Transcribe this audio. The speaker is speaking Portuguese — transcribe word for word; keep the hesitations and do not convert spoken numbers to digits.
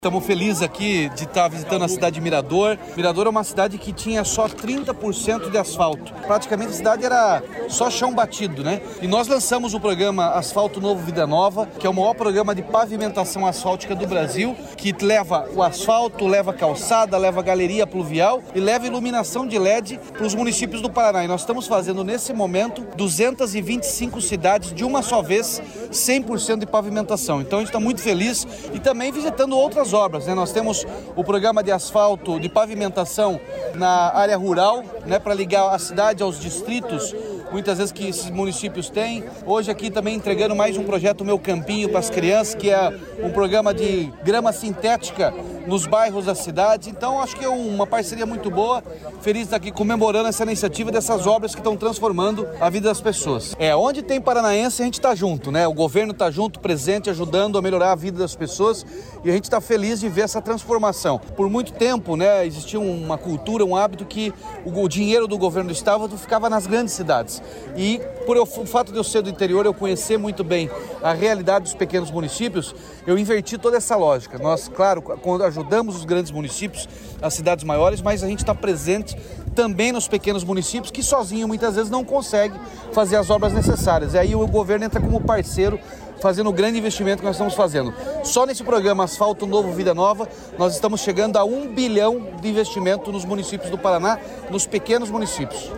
Estamos felizes aqui de estar visitando a cidade de Mirador. Mirador é uma cidade que tinha só trinta por cento de asfalto. Praticamente a cidade era só chão batido, né? E nós lançamos o programa Asfalto Novo Vida Nova, que é o maior programa de pavimentação asfáltica do Brasil, que leva o asfalto, leva calçada, leva galeria pluvial e leva iluminação de L E D para os municípios do Paraná. E nós estamos fazendo nesse momento duzentas e vinte e cinco cidades de uma só vez, cem por cento de pavimentação. Então a gente está muito feliz e também visitando outras obras, né? Nós temos o programa de asfalto, de pavimentação na área rural, né, para ligar a cidade aos distritos, muitas vezes que esses municípios têm. Hoje aqui também entregando mais um projeto Meu Campinho para as crianças, que é um programa de grama sintética nos bairros da cidade. Então acho que é uma parceria muito boa. Feliz de estar aqui comemorando essa iniciativa dessas obras que estão transformando a vida das pessoas. É, onde tem paranaense a gente está junto, né? O governo está junto, presente, ajudando a melhorar a vida das pessoas e a gente está feliz de ver essa transformação. Por muito tempo, né, existia uma cultura, um hábito que o dinheiro do governo do estado ficava nas grandes cidades. E por eu, o fato de eu ser do interior, eu conhecer muito bem a realidade dos pequenos municípios, eu inverti toda essa lógica. Nós, claro, quando ajudamos os grandes municípios, as cidades maiores, mas a gente está presente também nos pequenos municípios que sozinho muitas vezes não consegue fazer as obras necessárias. E aí o governo entra como parceiro, fazendo o grande investimento que nós estamos fazendo. Só nesse programa Asfalto Novo Vida Nova, nós estamos chegando a um bilhão de investimento nos municípios do Paraná, nos pequenos municípios.